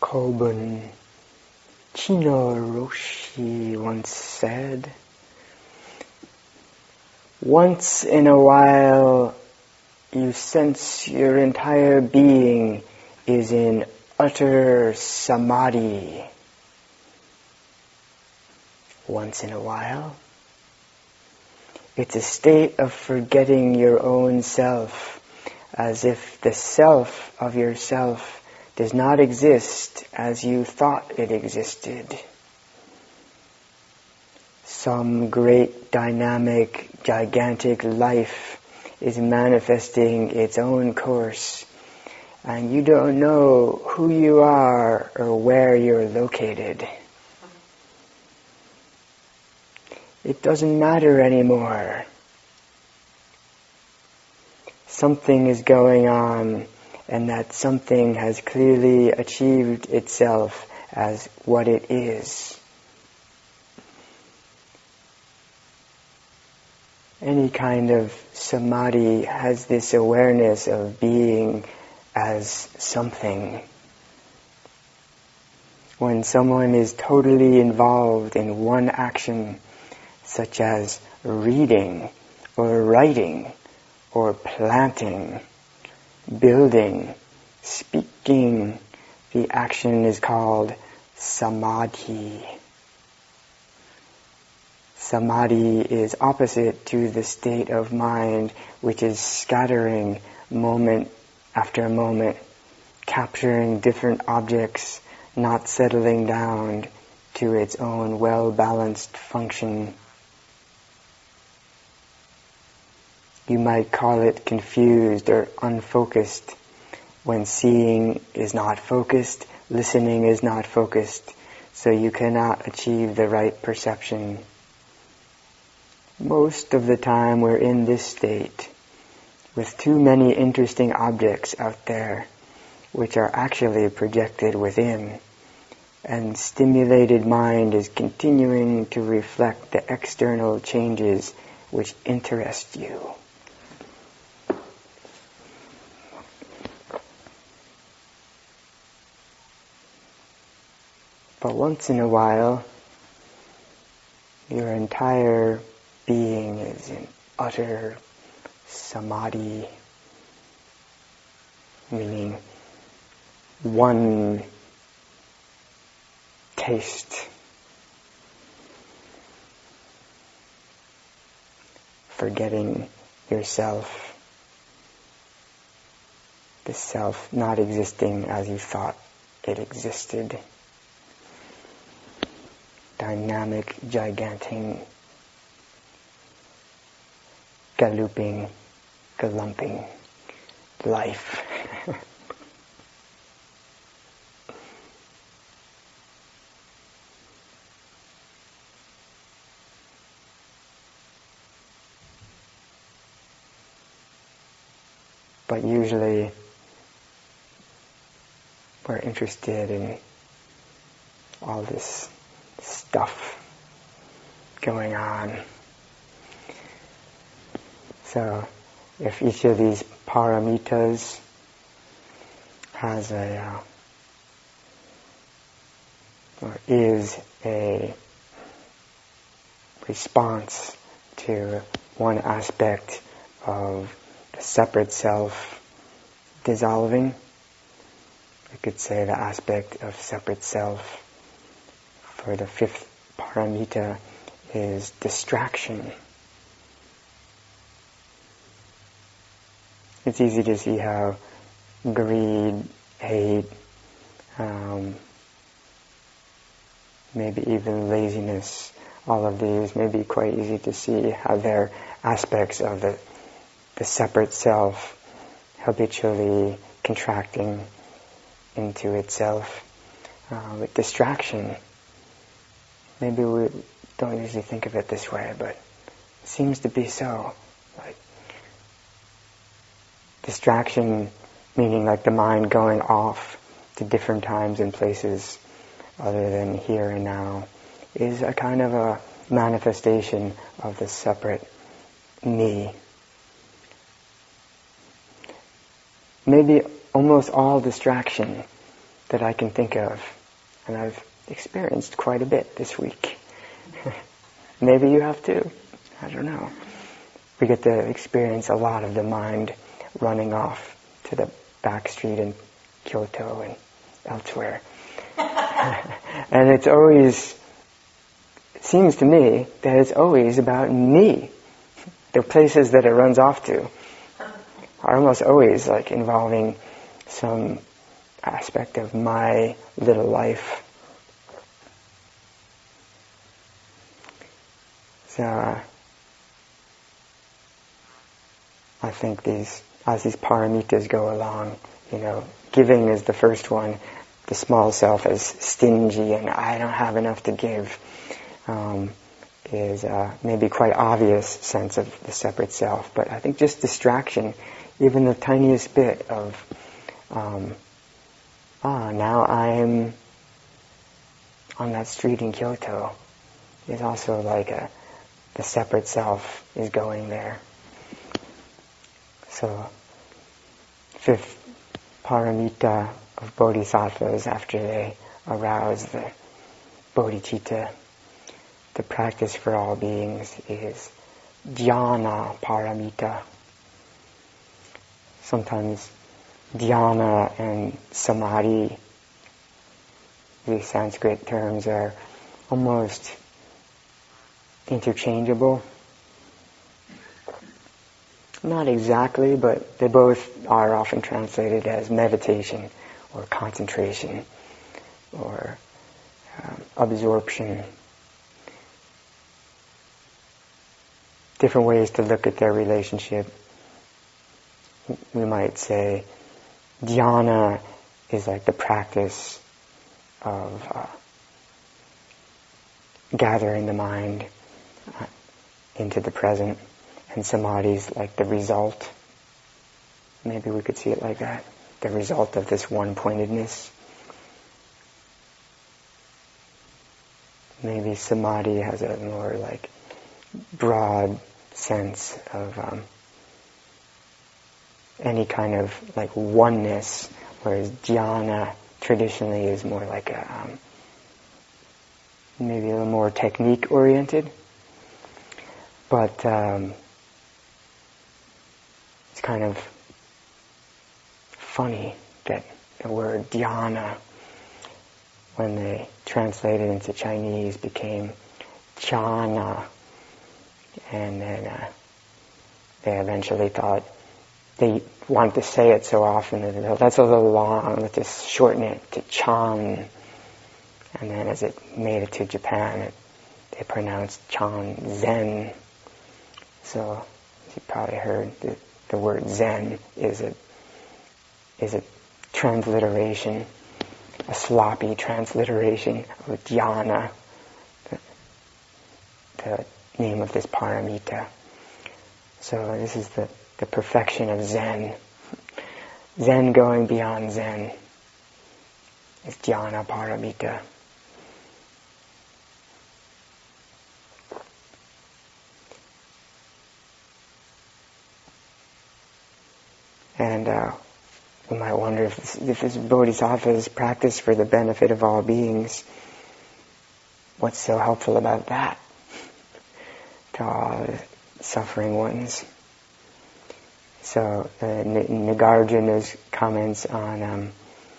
Kobun Chino Roshi once said, "Once in a while you sense your entire being is in utter samadhi." Once in a while. It's a state of forgetting your own self, as if the self of yourself does not exist as you thought it existed. Some great, dynamic, gigantic life is manifesting its own course, and you don't know who you are or where you're located. It doesn't matter anymore. Something is going on, and that something has clearly achieved itself as what it is. Any kind of samadhi has this awareness of being as something. When someone is totally involved in one action, such as reading or writing or planting, building, speaking, the action is called samadhi. Samadhi is opposite to the state of mind which is scattering moment after moment, capturing different objects, not settling down to its own well-balanced function. You might call it confused or unfocused. When seeing is not focused, listening is not focused, so you cannot achieve the right perception. Most of the time we're in this state, with too many interesting objects out there, which are actually projected within, and stimulated mind is continuing to reflect the external changes which interest you. But once in a while, your entire being is in utter samadhi, meaning one taste, forgetting yourself, the self not existing as you thought it existed. Dynamic, gigantic, galloping, galumping life. But usually we're interested in all this stuff going on. So if each of these paramitas has or is a response to one aspect of the separate self dissolving, we could say the aspect of separate self for the fifth paramita is distraction. It's easy to see how greed, hate, maybe even laziness, all of these may be quite easy to see how they're aspects of the separate self habitually contracting into itself. With distraction, maybe we don't usually think of it this way, but it seems to be so. Like distraction, meaning like the mind going off to different times and places other than here and now, is a kind of a manifestation of the separate me. Maybe almost all distraction that I can think of. And I've experienced quite a bit this week. Maybe you have too. I don't know. We get to experience a lot of the mind running off to the back street in Kyoto and elsewhere. And it seems to me that it's always about me. The places that it runs off to are almost always like involving some aspect of my little life. So I think as these paramitas go along, giving is the first one. The small self is stingy and I don't have enough to give, is maybe quite obvious sense of the separate self. But I think just distraction, even the tiniest bit of, now I'm on that street in Kyoto, is also like the separate self is going there. So, fifth paramita of bodhisattvas, after they arouse the bodhicitta, the practice for all beings, is dhyana paramita. Sometimes dhyana and samadhi, these Sanskrit terms, are almost interchangeable. Not exactly, but they both are often translated as meditation or concentration or absorption. Different ways to look at their relationship. We might say dhyana is like the practice of gathering the mind into the present, and samadhi is like the result. Maybe we could see it like that. The result of this one-pointedness. Maybe samadhi has a more like broad sense of any kind of like oneness, whereas dhyana traditionally is more like a maybe a little more technique oriented. But it's kind of funny that the word dhyana, when they translated into Chinese, became jhana, and then they eventually thought they wanted to say it so often that that's a little long, let's just shorten it to chan. And then as it made it to Japan, they pronounced chan zen. So you probably heard the word zen is a transliteration, a sloppy transliteration of dhyana, the name of this paramita. So this is the perfection of Zen. Zen going beyond Zen is dhyana paramita. And we might wonder if this bodhisattva's practice for the benefit of all beings, what's so helpful about that to all suffering ones? So Nagarjuna's comments on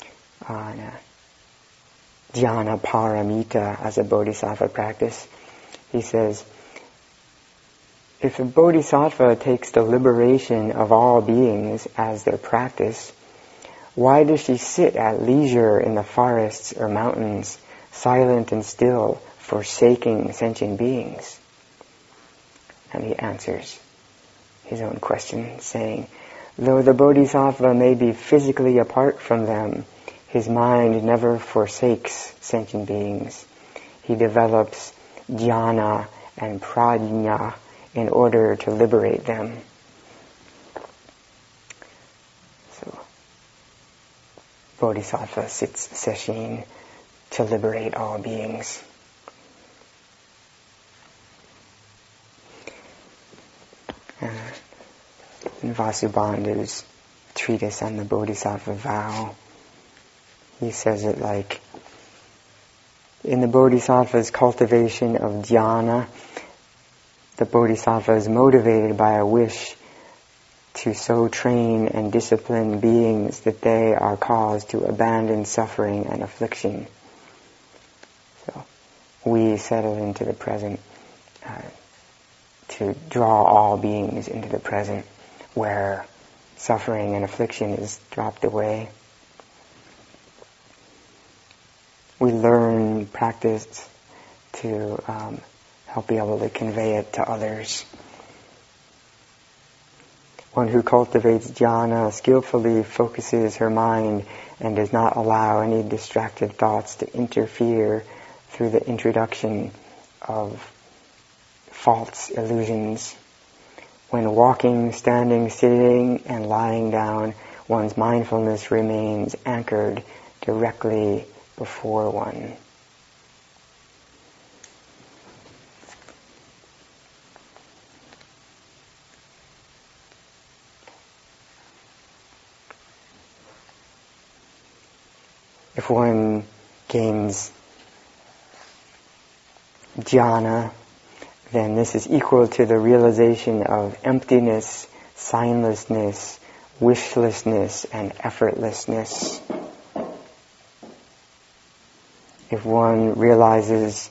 dhyana paramita as a bodhisattva practice, he says, if a bodhisattva takes the liberation of all beings as their practice, why does she sit at leisure in the forests or mountains, silent and still, forsaking sentient beings? And he answers his own question, saying, though the bodhisattva may be physically apart from them, his mind never forsakes sentient beings. He develops jnana and prajna in order to liberate them. So, bodhisattva sits sesshin to liberate all beings. In Vasubandhu's treatise on the Bodhisattva vow, He says it like, in the Bodhisattva's cultivation of dhyana, the Bodhisattva is motivated by a wish to so train and discipline beings that they are caused to abandon suffering and affliction. So we settle into the present to draw all beings into the present where suffering and affliction is dropped away. We learn, practice to help be able to convey it to others. One who cultivates jhana skillfully focuses her mind and does not allow any distracted thoughts to interfere through the introduction of false illusions. When walking, standing, sitting, and lying down, one's mindfulness remains anchored directly before one. If one gains jhana, then this is equal to the realization of emptiness, signlessness, wishlessness, and effortlessness. If one realizes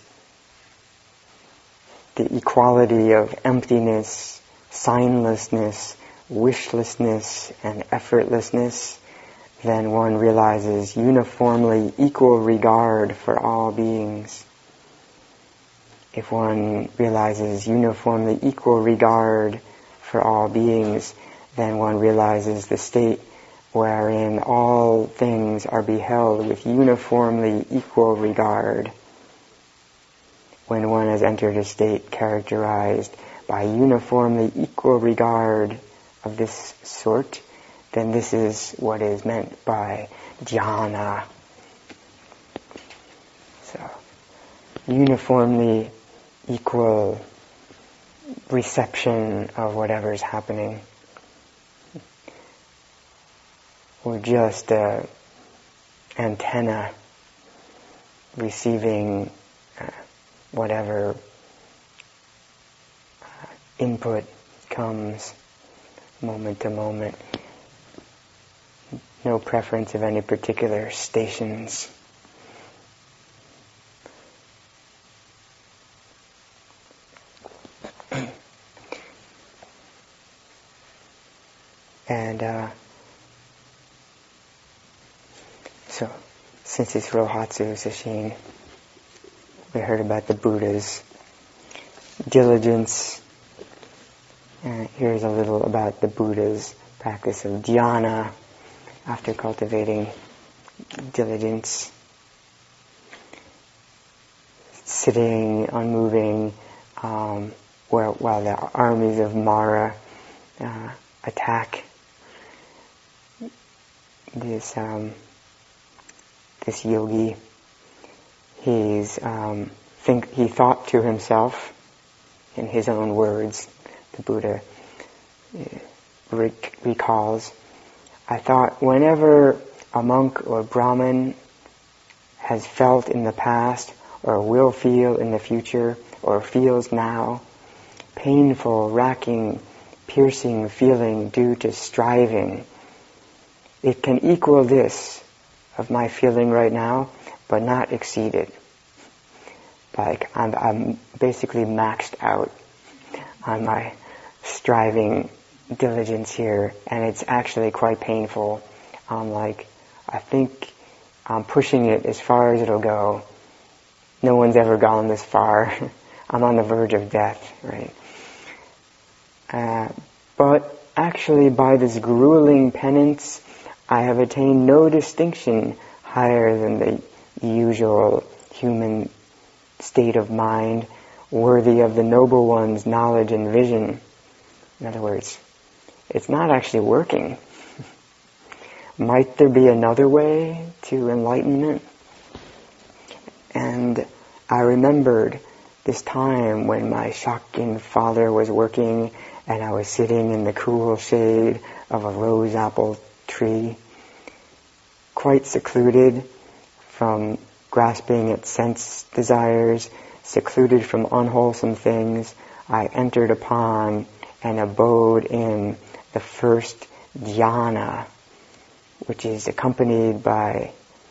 the equality of emptiness, signlessness, wishlessness, and effortlessness, then one realizes uniformly equal regard for all beings. If one realizes uniformly equal regard for all beings, then one realizes the state wherein all things are beheld with uniformly equal regard. When one has entered a state characterized by uniformly equal regard of this sort, then this is what is meant by jhana. So, uniformly equal reception of whatever is happening. We're just an antenna receiving whatever input comes moment to moment. No preference of any particular stations. And so, since it's Rohatsu Sesshin, we heard about the Buddha's diligence. And here's a little about the Buddha's practice of dhyana after cultivating diligence. Sitting, unmoving, while the armies of Mara attack. This yogi, he thought to himself, in his own words, the Buddha recalls, I thought, whenever a monk or Brahmin has felt in the past, or will feel in the future, or feels now, painful, racking, piercing feeling due to striving, it can equal this of my feeling right now, but not exceed it. Like I'm basically maxed out on my striving diligence here, and it's actually quite painful. I think I'm pushing it as far as it'll go. No one's ever gone this far. I'm on the verge of death, right? But actually, by this grueling penance, I have attained no distinction higher than the usual human state of mind, worthy of the Noble One's knowledge and vision. In other words, it's not actually working. Might there be another way to enlightenment? And I remembered this time when my Shakyamuni father was working and I was sitting in the cool shade of a rose apple tree, quite secluded, from grasping at sense desires, secluded from unwholesome things, I entered upon and abode in the first dhyana, which is accompanied by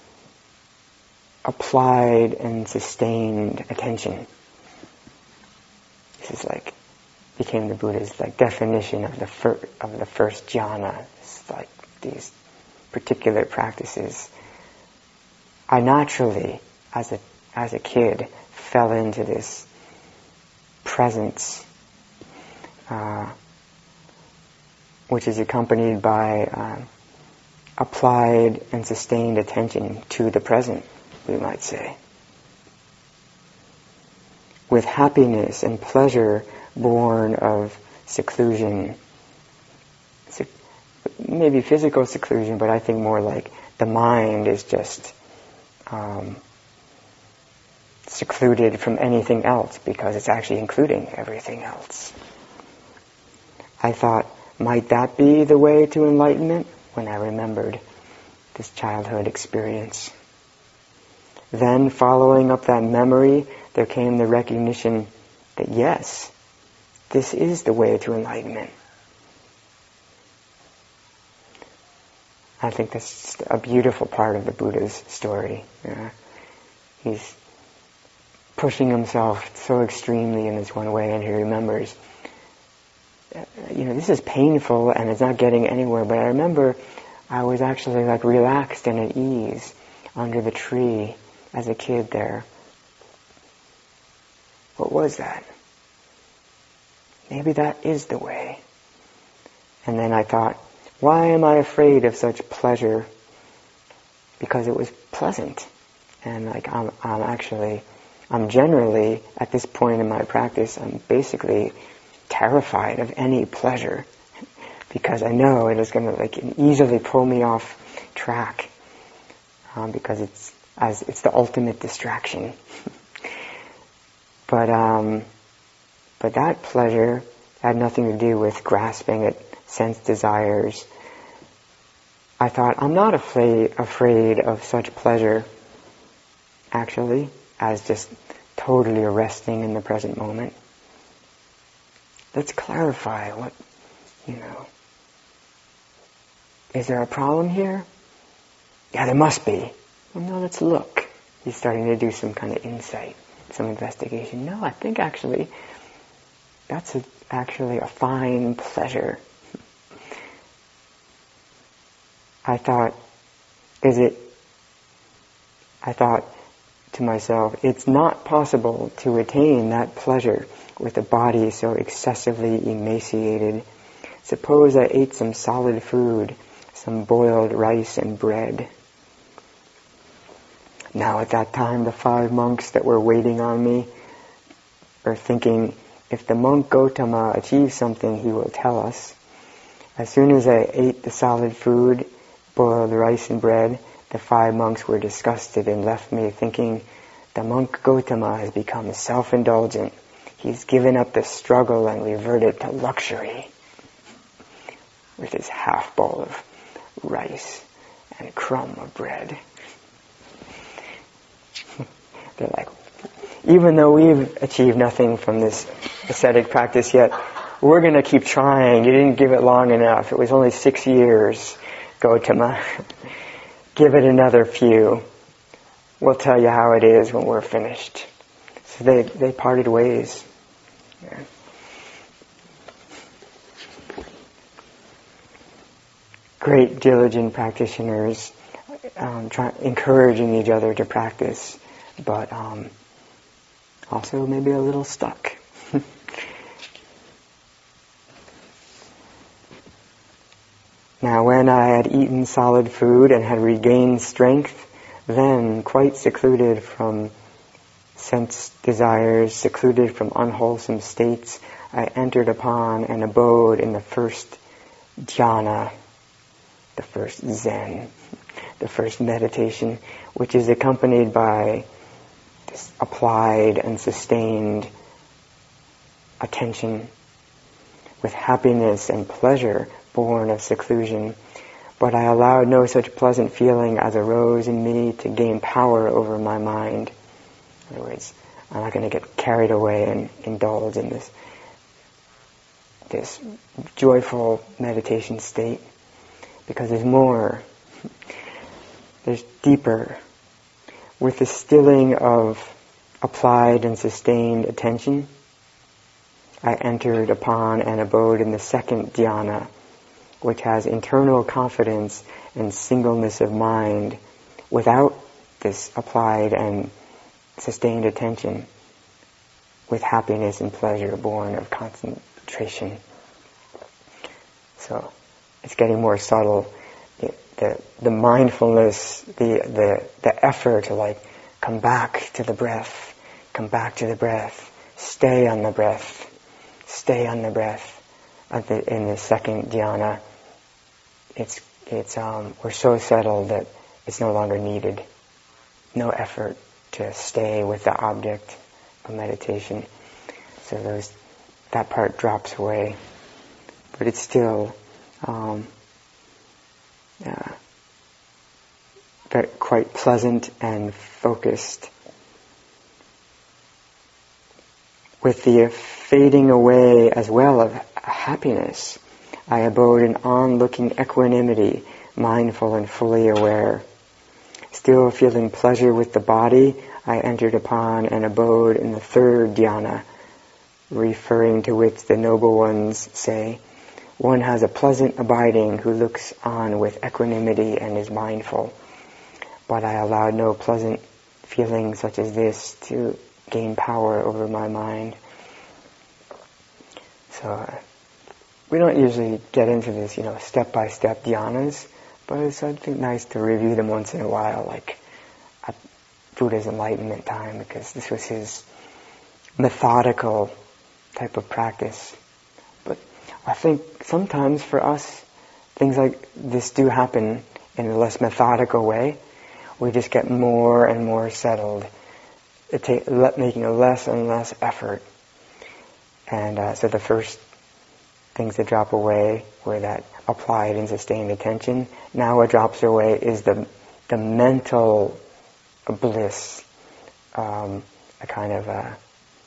applied and sustained attention. This is became the Buddha's definition of the first jhana. It's like these particular practices. I naturally, as a kid, fell into this presence, which is accompanied by applied and sustained attention to the present, we might say. With happiness and pleasure born of seclusion, maybe physical seclusion, but I think more like the mind is just secluded from anything else because it's actually including everything else. I thought, might that be the way to enlightenment? When I remembered this childhood experience. Then, following up that memory, there came the recognition that yes, this is the way to enlightenment. I think that's just a beautiful part of the Buddha's story. He's pushing himself so extremely in this one way, and he remembers, this is painful and it's not getting anywhere, but I remember I was actually relaxed and at ease under the tree as a kid there. What was that? Maybe that is the way. And then I thought, why am I afraid of such pleasure? Because it was pleasant. And I'm generally, at this point in my practice, I'm basically terrified of any pleasure because I know it is going to easily pull me off track because it's the ultimate distraction. But that pleasure had nothing to do with grasping at sense desires. I thought, I'm not afraid of such pleasure, actually, as just totally arresting in the present moment. Let's clarify is there a problem here? Yeah, there must be. Well, no, let's look. He's starting to do some kind of insight, some investigation. No, I think actually that's actually a fine pleasure. I thought to myself, it's not possible to attain that pleasure with a body so excessively emaciated. Suppose I ate some solid food, some boiled rice and bread. Now at that time, the 5 monks that were waiting on me are thinking, if the monk Gotama achieves something, he will tell us. As soon as I ate the solid food, boiled rice and bread, the 5 monks were disgusted and left me thinking, the monk Gotama has become self-indulgent. He's given up the struggle and reverted to luxury with his half bowl of rice and crumb of bread. They're like, even though we've achieved nothing from this ascetic practice yet, we're going to keep trying. You didn't give it long enough. It was only 6 years, Gotama. Give it another few. We'll tell you how it is when we're finished. So they parted ways. Yeah. Great diligent practitioners encouraging each other to practice, but also maybe a little stuck. Now when I had eaten solid food and had regained strength, then, quite secluded from sense desires, secluded from unwholesome states, I entered upon and abode in the first jhana, the first Zen, the first meditation, which is accompanied by this applied and sustained attention with happiness and pleasure born of seclusion. but I allowed no such pleasant feeling as arose in me to gain power over my mind. In other words, I'm not going to get carried away and indulge in this joyful meditation state, because there's more, there's deeper. With the stilling of applied and sustained attention, I entered upon and abode in the second dhyana, which has internal confidence and singleness of mind without this applied and sustained attention, with happiness and pleasure born of concentration. So it's getting more subtle. The mindfulness, the effort to like come back to the breath, stay on the breath, in the second dhyana, we're so settled that it's no longer needed. No effort to stay with the object of meditation. So that part drops away. But it's still very, quite pleasant and focused. With the fading away as well of happiness, I abode in onlooking equanimity, mindful and fully aware. Still feeling pleasure with the body, I entered upon and abode in the third dhyana, referring to which the noble ones say, one has a pleasant abiding who looks on with equanimity and is mindful. But I allowed no pleasant feeling such as this to gain power over my mind. So we don't usually get into this, step-by-step dhyanas, but it's, I think, nice to review them once in a while, like at Buddha's enlightenment time, because this was his methodical type of practice. But I think sometimes for us, things like this do happen in a less methodical way. We just get more and more settled, making a less and less effort. And so the first things that drop away were that applied and sustained attention. Now what drops away is the mental bliss, a kind of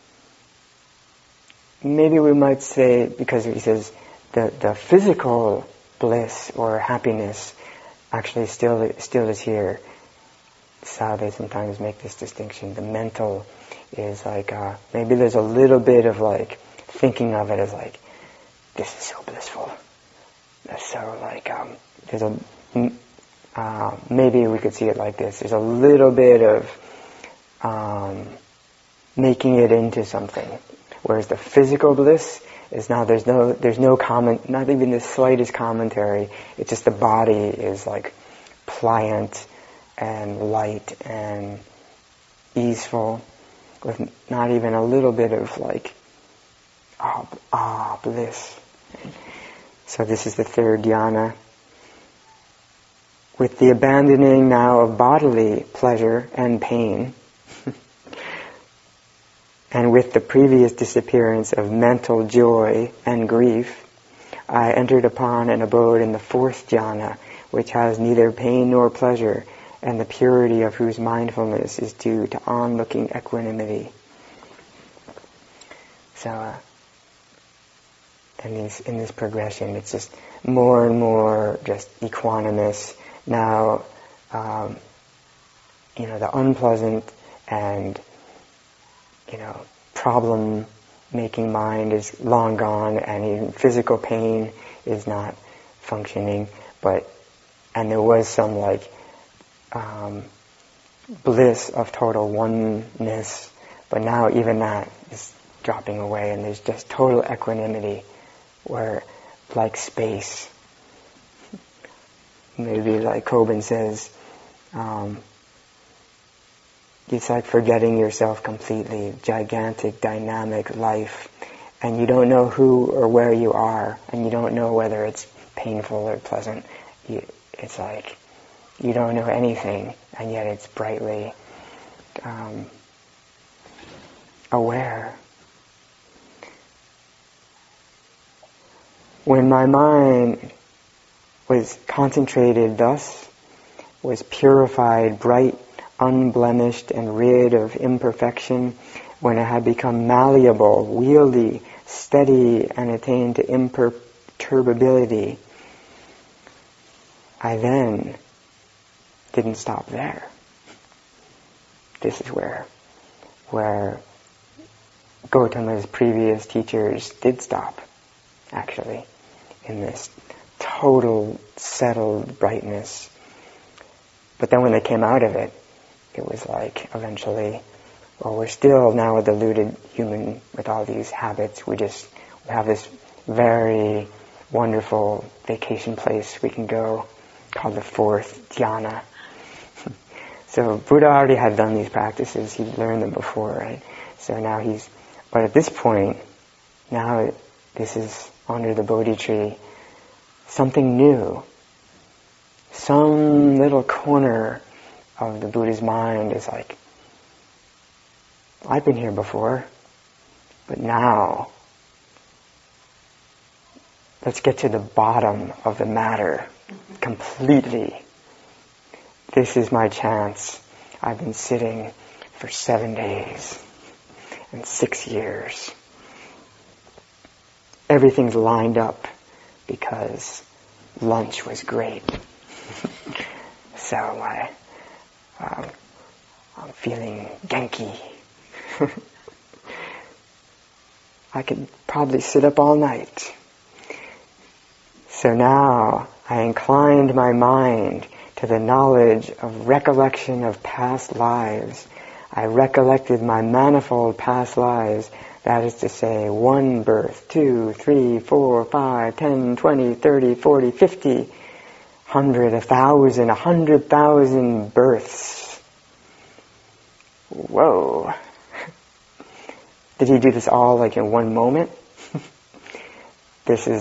maybe we might say, because he says the physical bliss or happiness actually still is here. It's how they sometimes make this distinction. The mental is like, maybe there's a little bit of like, thinking of it as like, this is so blissful. That's so like, there's maybe we could see it like this. There's a little bit of making it into something. Whereas the physical bliss is now there's no comment, not even the slightest commentary. It's just the body is like pliant and light and easeful, with not even a little bit of like bliss. So this is the third dhyana. With the abandoning now of bodily pleasure and pain, and with the previous disappearance of mental joy and grief, I entered upon and abode in the fourth jhana, which has neither pain nor pleasure, and the purity of whose mindfulness is due to onlooking equanimity. So, in this progression, it's just more and more just equanimous. Now, the unpleasant and problem-making mind is long gone, and even physical pain is not functioning. And there was some bliss of total oneness, but now even that is dropping away, and there's just total equanimity, where like space. Maybe like Kobun says, it's like forgetting yourself completely, gigantic, dynamic life, and you don't know who or where you are, and you don't know whether it's painful or pleasant. It's like you don't know anything, and yet it's brightly aware. When my mind was concentrated thus, was purified, bright, unblemished, and rid of imperfection, when it had become malleable, wieldy, steady, and attained to imperturbability, I then didn't stop there. This is where Gautama's previous teachers did stop, actually, in this total settled brightness. But then when they came out of it, it was like eventually, well, we're still now a deluded human with all these habits. We have this very wonderful vacation place we can go called the fourth dhyana. So Buddha already had done these practices. He'd learned them before, right? So now but at this point, now this is under the Bodhi tree, something new. Some little corner of the Buddha's mind is like, I've been here before, but now let's get to the bottom of the matter completely. This is my chance. I've been sitting for 7 days and 6 years. Everything's lined up because lunch was great. So I'm feeling Genki. I could probably sit up all night. So now I inclined my mind to the knowledge of recollection of past lives. I recollected my manifold past lives, that is to say, 1 birth, 2, 3, 4, 5, 10, 20, 30, 40, 50, 100, 1,000, 100,000 births. Whoa. Did he do this all like in one moment? This is,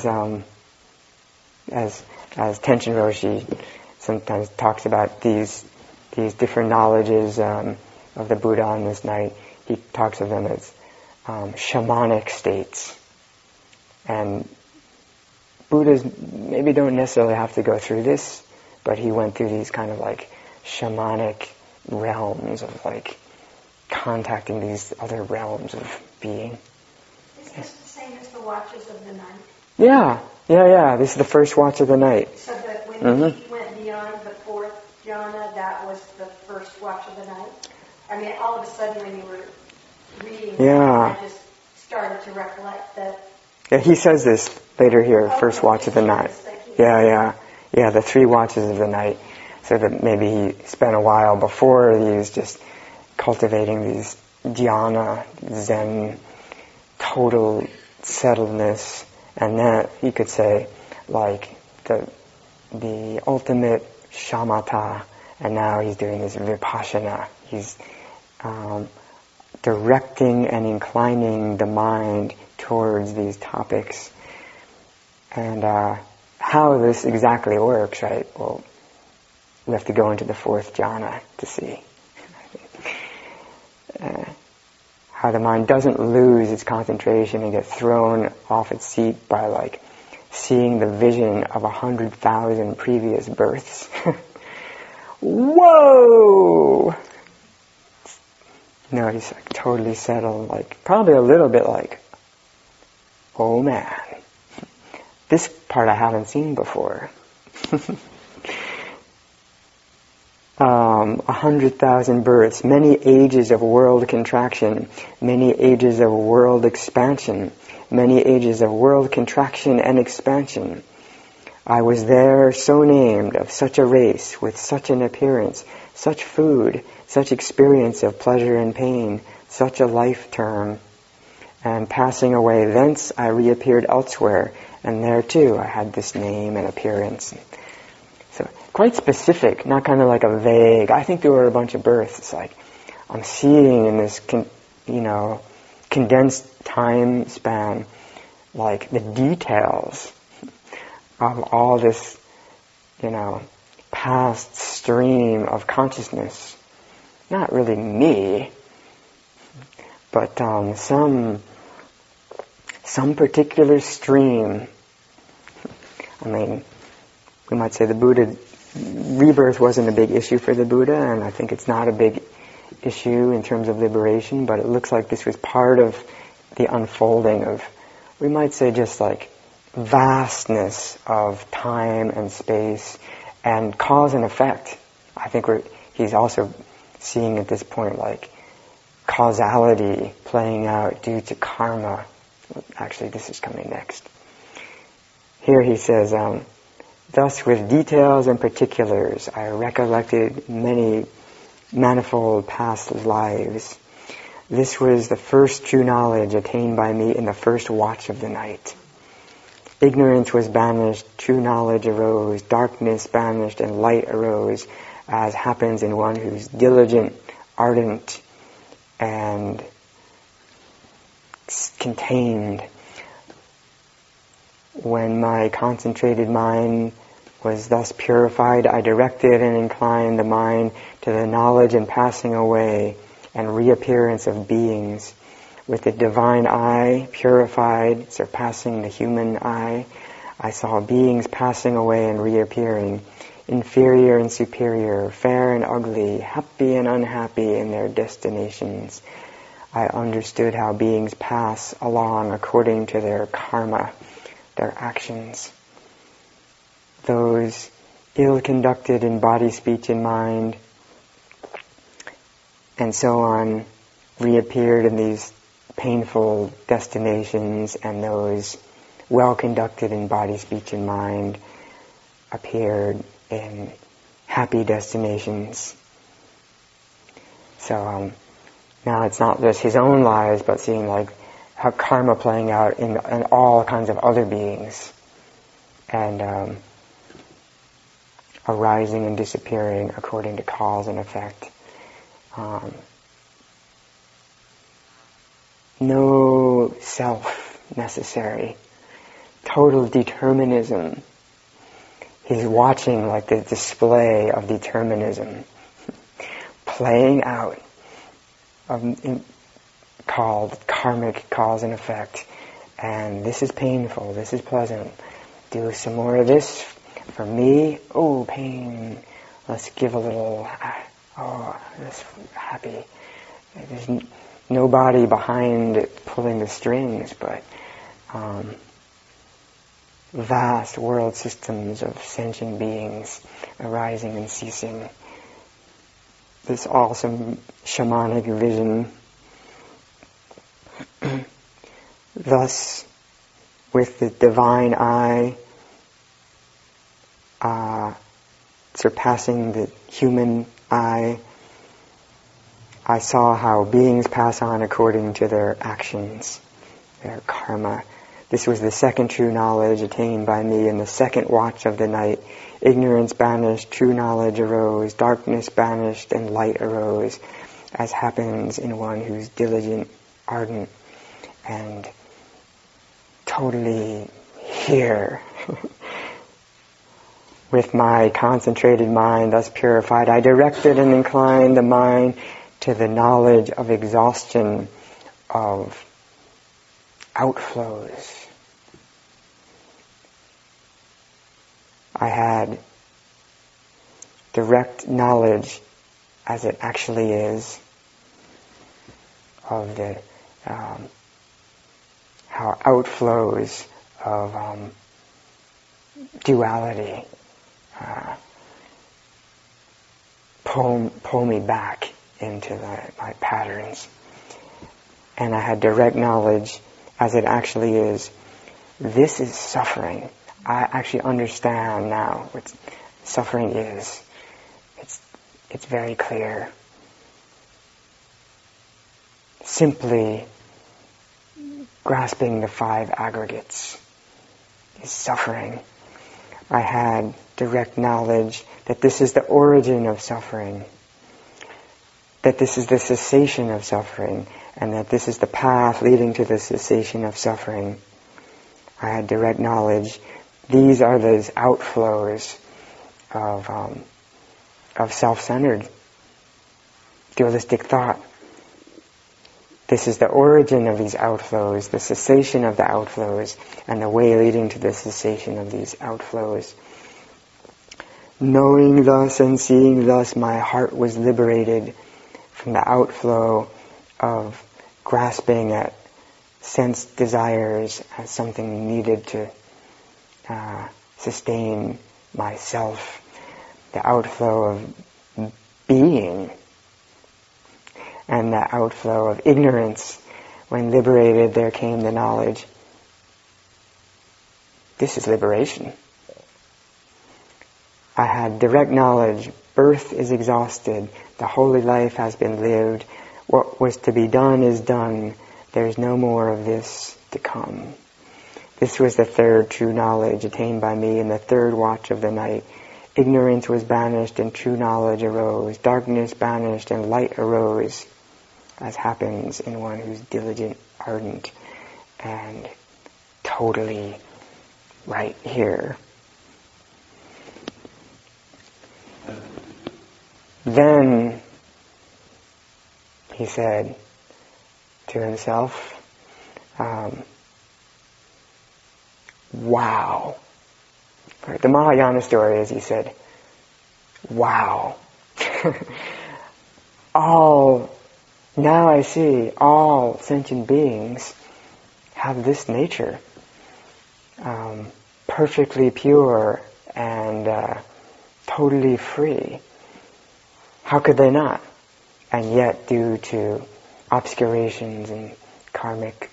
as Tenshin Roshi sometimes talks about these different knowledges of the Buddha on this night. He talks of them as shamanic states. And Buddhas maybe don't necessarily have to go through this, but he went through these kind of like shamanic realms of like contacting these other realms of being. Is this the same as the watches of the night? Yeah. This is the first watch of the night. So that when he went beyond the fourth jhana, that was the first watch of the night? I mean, all of a sudden when you were reading, I just started to recollect that. Yeah, he says this later here, first watch of the night. Yeah, the 3 watches of the night. So that maybe he spent a while before these just cultivating these dhyana, Zen, total settledness, and that you could say like the ultimate shamatha, and now he's doing this vipassana. He's directing and inclining the mind towards these topics. And how this exactly works, right? Well, we have to go into the 4th jhana to see. How the mind doesn't lose its concentration and get thrown off its seat by like seeing the vision of 100,000 previous births. Whoa! No, he's like totally settled, like probably a little bit like, oh man, this part I haven't seen before. 100,000 births, many ages of world contraction, many ages of world expansion, many ages of world contraction and expansion. I was there, so named, of such a race, with such an appearance, such food, such experience of pleasure and pain, such a life term. And passing away thence, I reappeared elsewhere, and there too I had this name and appearance. So quite specific, not kind of like a vague, I think there were a bunch of births. It's like, I'm seeing in this, condensed time span, like the details of all this, past stream of consciousness. Not really me, but some particular stream. I mean, we might say the Buddha, rebirth wasn't a big issue for the Buddha, and I think it's not a big issue in terms of liberation, but it looks like this was part of the unfolding of, we might say, just like vastness of time and space and cause and effect. I think he's also seeing at this point like causality playing out due to karma. Actually, this is coming next. Here he says, thus with details and particulars I recollected many manifold past lives. This was the first true knowledge attained by me in the first watch of the night. Ignorance was banished, true knowledge arose, darkness banished, and light arose, as happens in one who's diligent, ardent, and contained. When my concentrated mind was thus purified, I directed and inclined the mind to the knowledge and passing away and reappearance of beings. With the divine eye, purified, surpassing the human eye, I saw beings passing away and reappearing, inferior and superior, fair and ugly, happy and unhappy in their destinations. I understood how beings pass along according to their karma, their actions. Those ill-conducted in body, speech, and mind, and so on, reappeared in these painful destinations, and those well-conducted in body, speech, and mind appeared in happy destinations. So now it's not just his own lives, but seeing like how karma playing out in all kinds of other beings, and arising and disappearing according to cause and effect. No self necessary. Total determinism. He's watching like the display of determinism playing out, called karmic cause and effect. And this is painful, this is pleasant. Do some more of this for me. Oh, pain. Let's give a little, that's happy. There's nobody behind it pulling the strings, but vast world systems of sentient beings arising and ceasing. This awesome shamanic vision. Thus, with the divine eye, surpassing the human eye, I saw how beings pass on according to their actions, their karma. This was the second true knowledge attained by me in the second watch of the night. Ignorance banished, true knowledge arose, darkness banished, and light arose, as happens in one who's diligent, ardent, and totally here. With my concentrated mind thus purified, I directed and inclined the mind to the knowledge of exhaustion, of outflows. I had direct knowledge, as it actually is, of the how outflows of duality pull me back into my patterns. And I had direct knowledge, as it actually is. This is suffering. I actually understand now what suffering is. It's very clear. Simply grasping the five aggregates is suffering. I had direct knowledge that this is the origin of suffering, that this is the cessation of suffering, and that this is the path leading to the cessation of suffering. I had direct knowledge. These are those outflows of self-centered, dualistic thought. This is the origin of these outflows, the cessation of the outflows, and the way leading to the cessation of these outflows. Knowing thus and seeing thus, my heart was liberated from the outflow of grasping at sense desires as something needed to sustain myself. The outflow of being and the outflow of ignorance. When liberated, there came the knowledge. This is liberation. I had direct knowledge. Birth is exhausted. The holy life has been lived. What was to be done is done. There is no more of this to come. This was the third true knowledge attained by me in the third watch of the night. Ignorance was banished and true knowledge arose. Darkness banished and light arose, as happens in one who's diligent, ardent, and totally right here. Then, he said to himself, wow. The Mahayana story is, he said, wow. Now I see all sentient beings have this nature, perfectly pure and totally free. How could they not? And yet, due to obscurations and karmic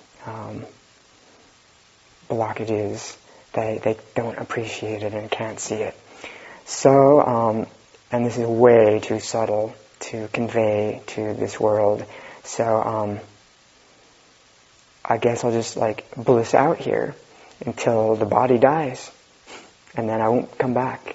blockages, they don't appreciate it and can't see it. So, and this is way too subtle to convey to this world. So, I guess I'll just bliss out here until the body dies, and then I won't come back.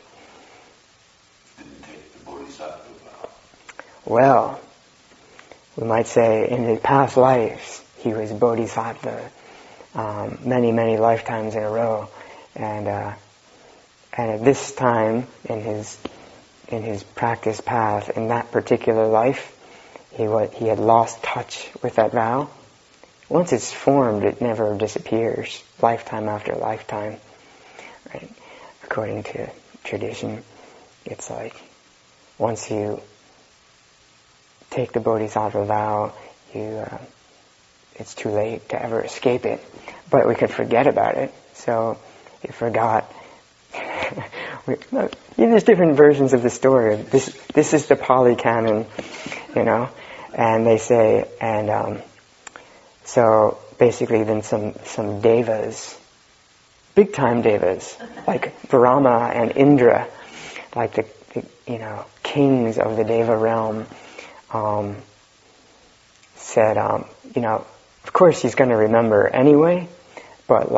Well, we might say in his past lives he was bodhisattva many, many lifetimes in a row, and at this time in his practice path, in that particular life, he had lost touch with that vow. Once it's formed, it never disappears, lifetime after lifetime, right? According to tradition, it's like once you take the bodhisattva vow, it's too late to ever escape it. But we could forget about it. So he forgot. There's different versions of the story. This is the Pali Canon, and they say, and so basically then some devas, big time devas, like Brahma and Indra, like the kings of the Deva realm, said, of course he's going to remember anyway, but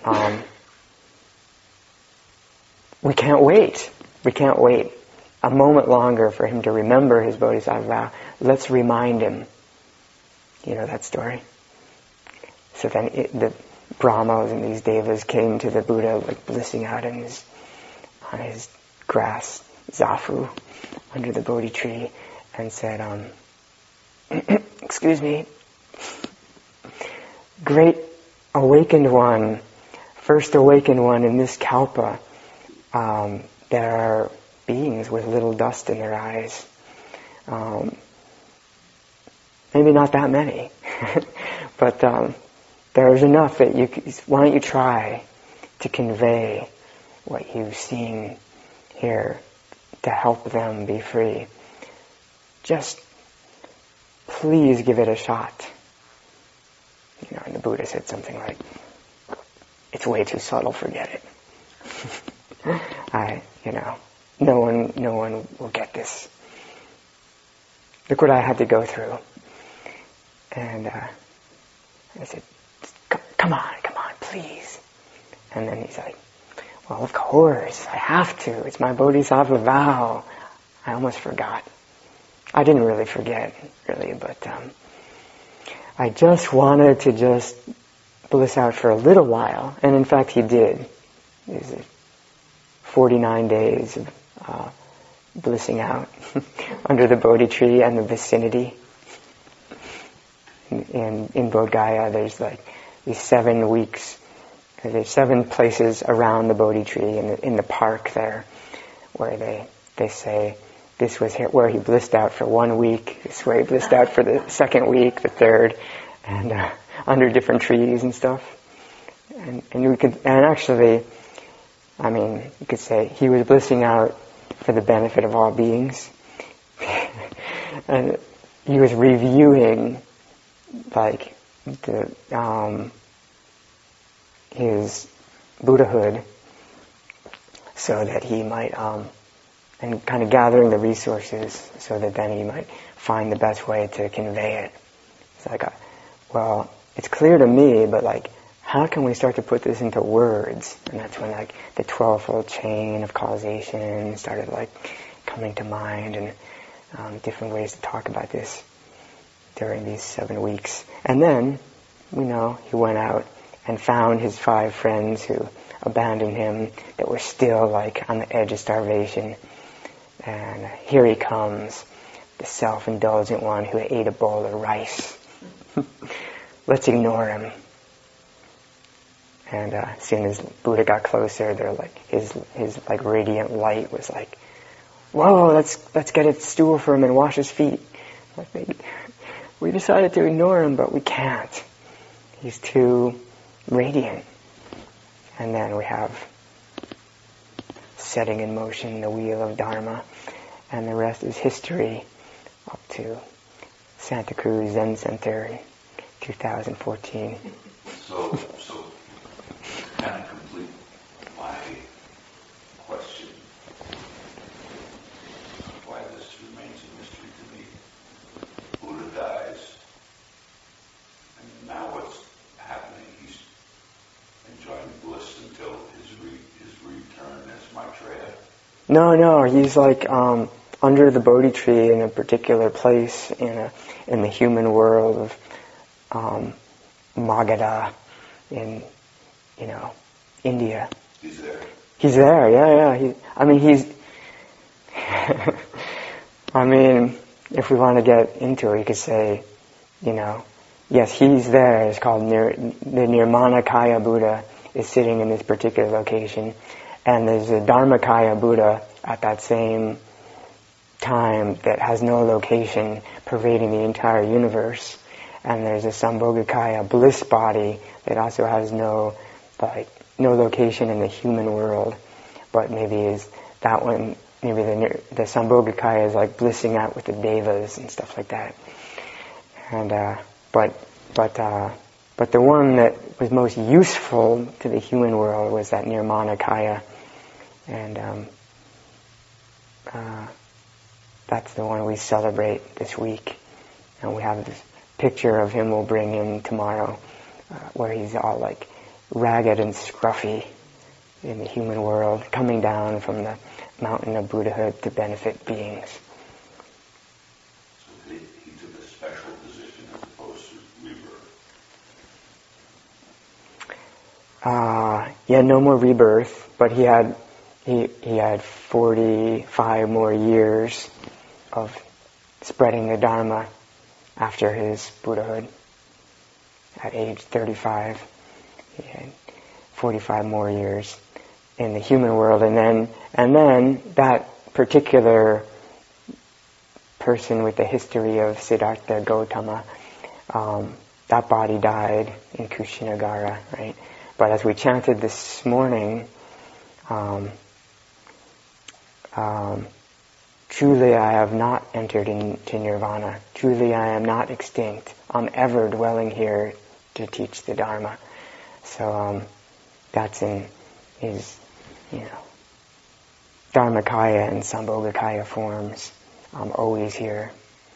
we can't wait. We can't wait a moment longer for him to remember his bodhisattva vow. Let's remind him. You know that story? So then the Brahmas and these devas came to the Buddha, blissing out on his grass, zafu, under the Bodhi tree, and said, excuse me, great awakened one, first awakened one in this kalpa, there are beings with little dust in their eyes. Maybe not that many, but there's enough that why don't you try to convey what you've seen here to help them be free. Just please give it a shot. And the Buddha said something like, it's way too subtle, forget it. No one will get this. Look what I had to go through. And I said, come on, please. And then he's like, well, of course, I have to. It's my bodhisattva vow. I almost forgot. I didn't really forget, but I just wanted to just bliss out for a little while. And in fact, he did. It was 49 days of blissing out under the Bodhi tree and the vicinity. In Bodh Gaya, there's these 7 weeks. There's 7 places around the Bodhi tree in the park there where they say this was where he blissed out for 1 week, this is where he blissed out for the second week, the third, and under different trees and stuff. And actually, I mean, you could say he was blissing out for the benefit of all beings. And he was reviewing, like, his Buddhahood, so that he might, and kind of gathering the resources, so that then he might find the best way to convey it. It's like, well, it's clear to me, but like, how can we start to put this into words? And that's when like the 12-fold chain of causation started like coming to mind, and different ways to talk about this during these 7 weeks. And then, we know, he went out and found his 5 friends who abandoned him, that were still like on the edge of starvation. And here he comes, the self-indulgent one who ate a bowl of rice. Let's ignore him. And as soon as Buddha got closer, they're like his like radiant light was like, whoa, let's get a stool for him and wash his feet. We decided to ignore him, but we can't. He's too radiant. And then we have setting in motion the wheel of Dharma, and the rest is history up to Santa Cruz Zen Center in 2014. So kind of complete my question, why this remains a mystery to me. Buddha dies, and now what's happening? He's enjoying bliss until his return as Maitreya? No, he's like under the Bodhi tree in a particular place in the human world of Magadha in India. He's there. He's there, yeah. I mean, if we want to get into it, you could say, yes, he's there. It's called the Nirmanakaya Buddha is sitting in this particular location. And there's a Dharmakaya Buddha at that same time that has no location, pervading the entire universe. And there's a Sambhogakaya bliss body that also has no location in the human world, but maybe is that one. Maybe the Sambhogakaya is like blissing out with the devas and stuff like that. And but the one that was most useful to the human world was that Nirmanakaya, and that's the one we celebrate this week. And we have this picture of him we'll bring in tomorrow, where he's all like ragged and scruffy in the human world, coming down from the mountain of Buddhahood to benefit beings. So he took a special position as opposed to rebirth. No more rebirth, but he had 45 more years of spreading the Dharma after his Buddhahood. At age 35, he had 45 more years in the human world, and then that particular person with the history of Siddhartha Gautama, that body died in Kushinagara, right? But as we chanted this morning, truly I have not entered into nirvana. Truly I am not extinct. I'm ever dwelling here to teach the Dharma. So that's in his, Dharmakaya and Sambhogakaya forms. I'm always here.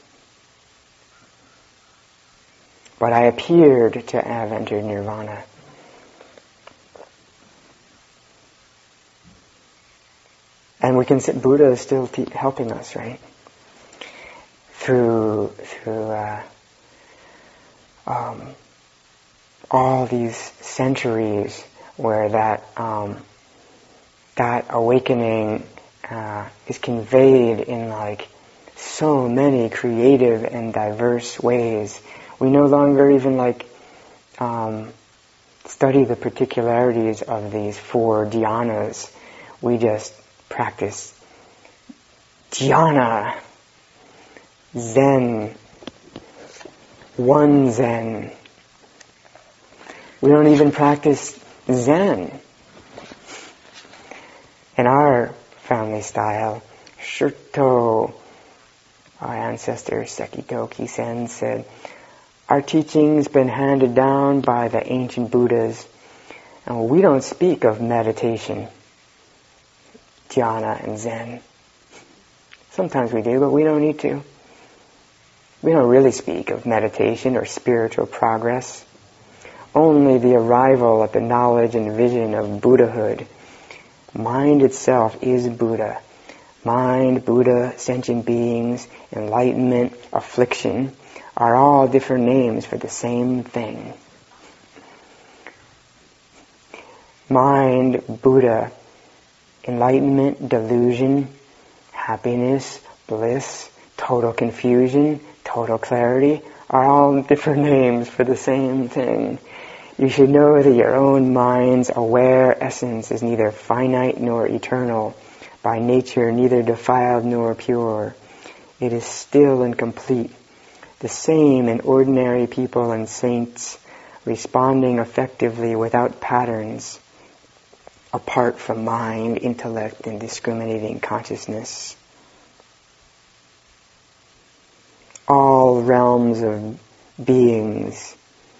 But I appeared to have entered nirvana. And we can say Buddha is still helping us, right? Through all these centuries where that awakening is conveyed in like so many creative and diverse ways. We no longer even study the particularities of these 4 dhyanas. We just practice Dhyana, Zen, one Zen. We don't even practice Zen. In our family style, Shurto, our ancestor Sekitoki Sen said, our teaching's been handed down by the ancient Buddhas, and we don't speak of meditation, dhyana and Zen. Sometimes we do, but we don't need to. We don't really speak of meditation or spiritual progress. Only the arrival at the knowledge and vision of Buddhahood. Mind itself is Buddha. Mind, Buddha, sentient beings, enlightenment, affliction are all different names for the same thing. Mind, Buddha, enlightenment, delusion, happiness, bliss, total confusion, total clarity are all different names for the same thing. You should know that your own mind's aware essence is neither finite nor eternal, by nature neither defiled nor pure. It is still and complete, the same in ordinary people and saints, responding effectively without patterns, apart from mind, intellect, and discriminating consciousness. All realms of beings,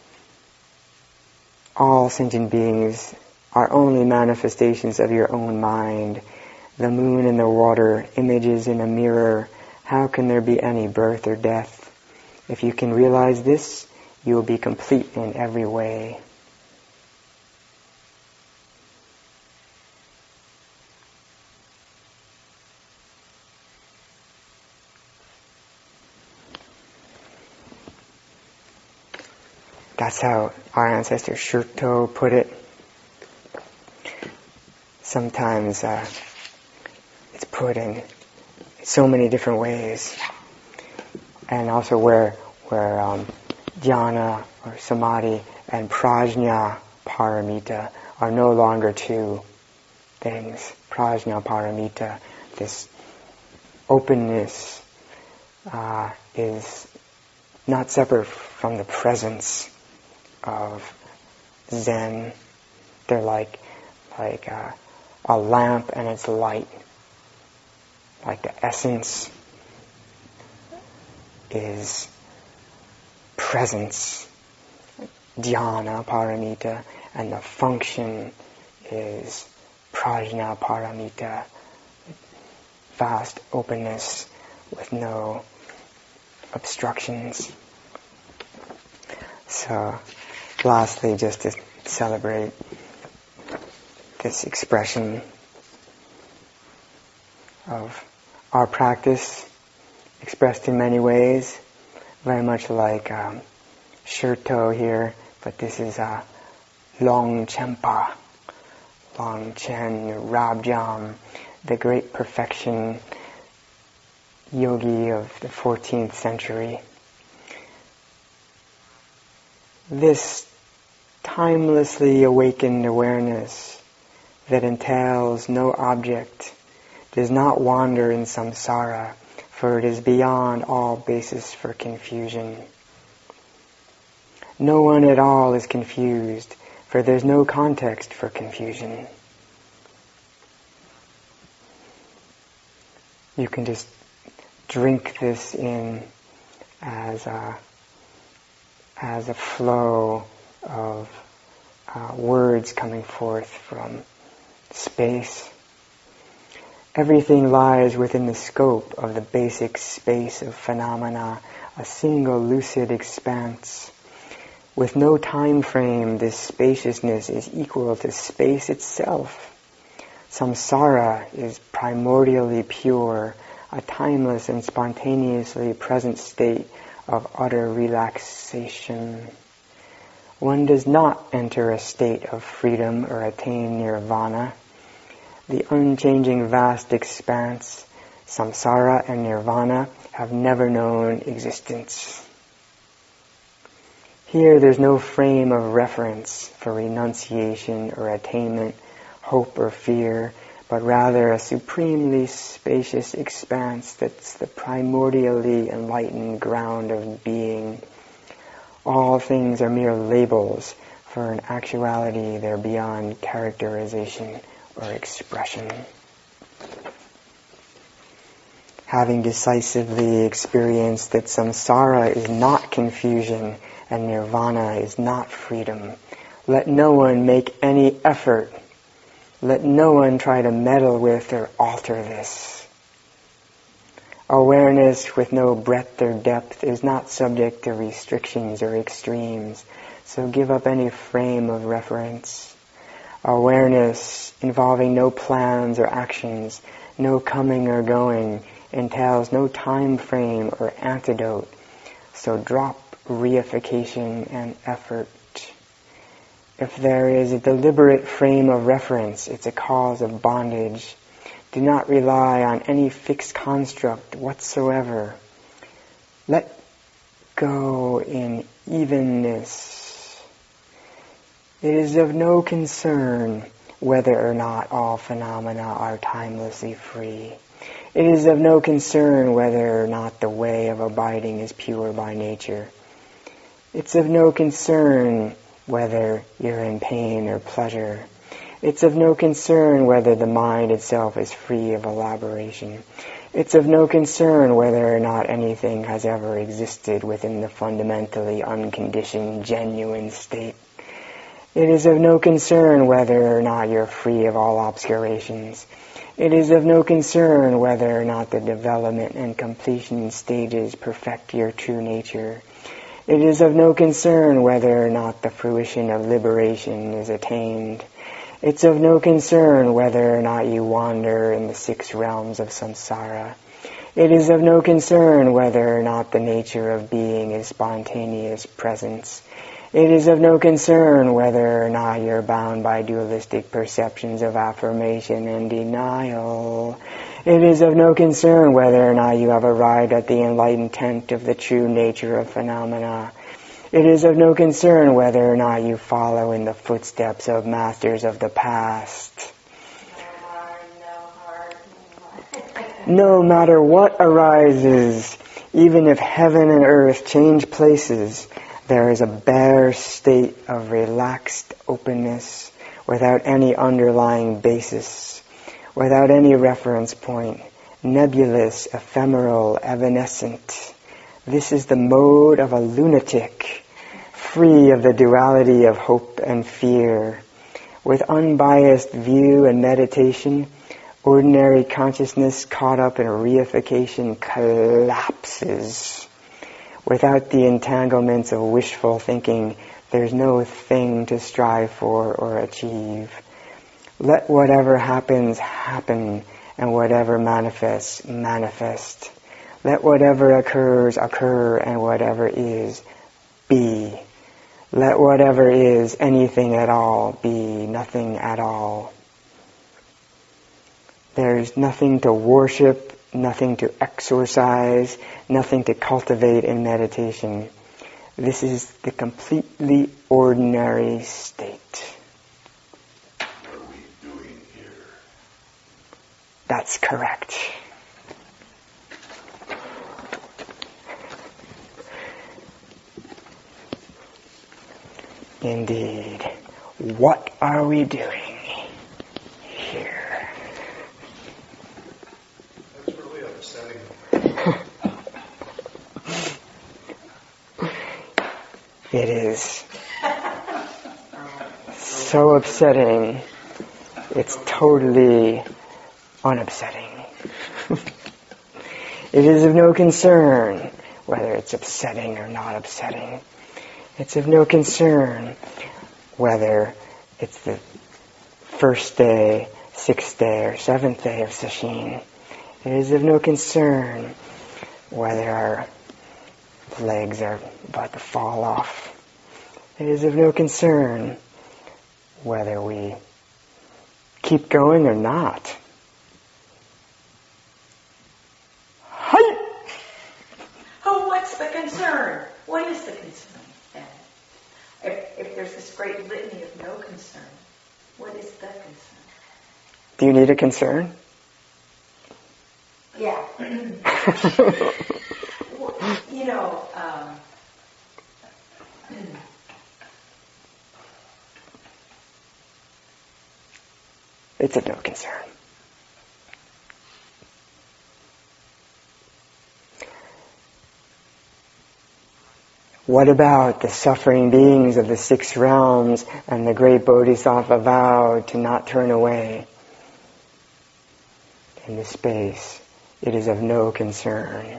all sentient beings are only manifestations of your own mind. The moon and the water, images in a mirror. How can there be any birth or death? If you can realize this, you will be complete in every way. That's how our ancestor Shurto put it. Sometimes it's put in so many different ways. And also where jhana or samadhi and prajna paramita are no longer two things. Prajna paramita, this openness, is not separate from the presence of Zen. They're like a lamp and its light. Like the essence is presence, dhyana paramita, and the function is prajna paramita, vast openness with no obstructions. So, lastly, just to celebrate this expression of our practice expressed in many ways, very much like Shurto here, but this is Longchenpa, Longchen Rabjam, the great perfection yogi of the 14th century. This timelessly awakened awareness that entails no object does not wander in samsara, for it is beyond all basis for confusion. No one at all is confused, for there's no context for confusion. You can just drink this in as a flow of words coming forth from space. Everything lies within the scope of the basic space of phenomena, a single lucid expanse. With no time frame, this spaciousness is equal to space itself. Samsara is primordially pure, a timeless and spontaneously present state of utter relaxation. One does not enter a state of freedom or attain nirvana. The unchanging vast expanse, samsara and nirvana, have never known existence. Here there's no frame of reference for renunciation or attainment, hope or fear, but rather a supremely spacious expanse that's the primordially enlightened ground of being. All things are mere labels, for in actuality they're beyond characterization or expression. Having decisively experienced that samsara is not confusion and nirvana is not freedom, let no one make any effort. Let no one try to meddle with or alter this. Awareness with no breadth or depth is not subject to restrictions or extremes, so give up any frame of reference. Awareness involving no plans or actions, no coming or going, entails no time frame or antidote, so drop reification and effort. If there is a deliberate frame of reference, it's a cause of bondage. Do not rely on any fixed construct whatsoever. Let go in evenness. It is of no concern whether or not all phenomena are timelessly free. It is of no concern whether or not the way of abiding is pure by nature. It's of no concern whether you're in pain or pleasure. It's of no concern whether the mind itself is free of elaboration. It's of no concern whether or not anything has ever existed within the fundamentally unconditioned, genuine state. It is of no concern whether or not you're free of all obscurations. It is of no concern whether or not the development and completion stages perfect your true nature. It is of no concern whether or not the fruition of liberation is attained. It's of no concern whether or not you wander in the 6 realms of samsara. It is of no concern whether or not the nature of being is spontaneous presence. It is of no concern whether or not you're bound by dualistic perceptions of affirmation and denial. It is of no concern whether or not you have arrived at the enlightened tent of the true nature of phenomena. It is of no concern whether or not you follow in the footsteps of masters of the past. No matter what arises, even if heaven and earth change places, there is a bare state of relaxed openness without any underlying basis, without any reference point, nebulous, ephemeral, evanescent. This is the mode of a lunatic, free of the duality of hope and fear. With unbiased view and meditation, ordinary consciousness caught up in reification collapses. Without the entanglements of wishful thinking, there's no thing to strive for or achieve. Let whatever happens, happen, and whatever manifests, manifest. Let whatever occurs, occur, and whatever is, be. Let whatever is anything at all be nothing at all. There's nothing to worship, nothing to exorcise, nothing to cultivate in meditation. This is the completely ordinary state. What are we doing here? That's correct. Indeed. What are we doing here? That's really upsetting. It is so upsetting. It's totally unupsetting. It is of no concern whether it's upsetting or not upsetting. It's of no concern whether it's the 1st day, 6th day, or 7th day of Sesshin. It is of no concern whether our legs are about to fall off. It is of no concern whether we keep going or not. Hi! Oh, what's the concern? What is the concern then? If there's this great litany of no concern, what is the concern? Do you need a concern? Yeah. You know, it's of no concern. What about the suffering beings of the 6 realms and the great Bodhisattva vowed to not turn away? In this space, it is of no concern.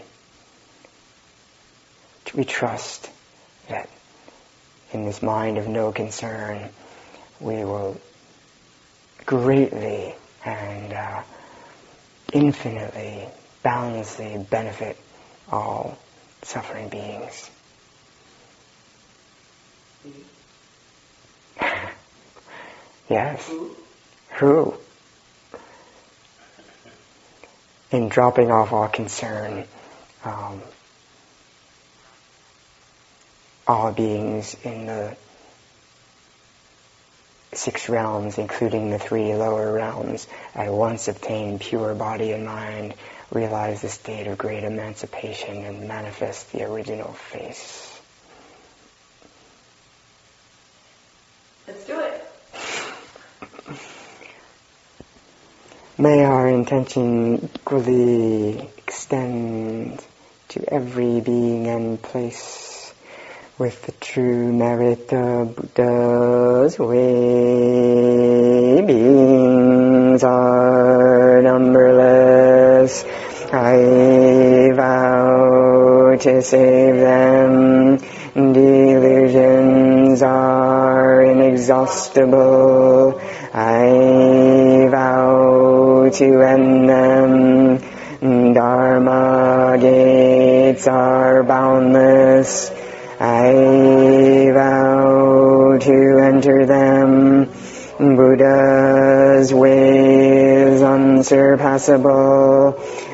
We trust that in this mind of no concern, we will greatly and infinitely, boundlessly benefit all suffering beings. Yes. Who? In dropping off all concern, all beings in the 6 realms, including the 3 lower realms, at once obtain pure body and mind, realize the state of great emancipation, and manifest the original face. let's do it. May our intention equally extend to every being and place with the true merit of Buddha's way. Beings are numberless. I vow to save them. Delusions are inexhaustible. I vow to end them. Dharma gates are boundless. I vow to enter them. Buddha's way is unsurpassable.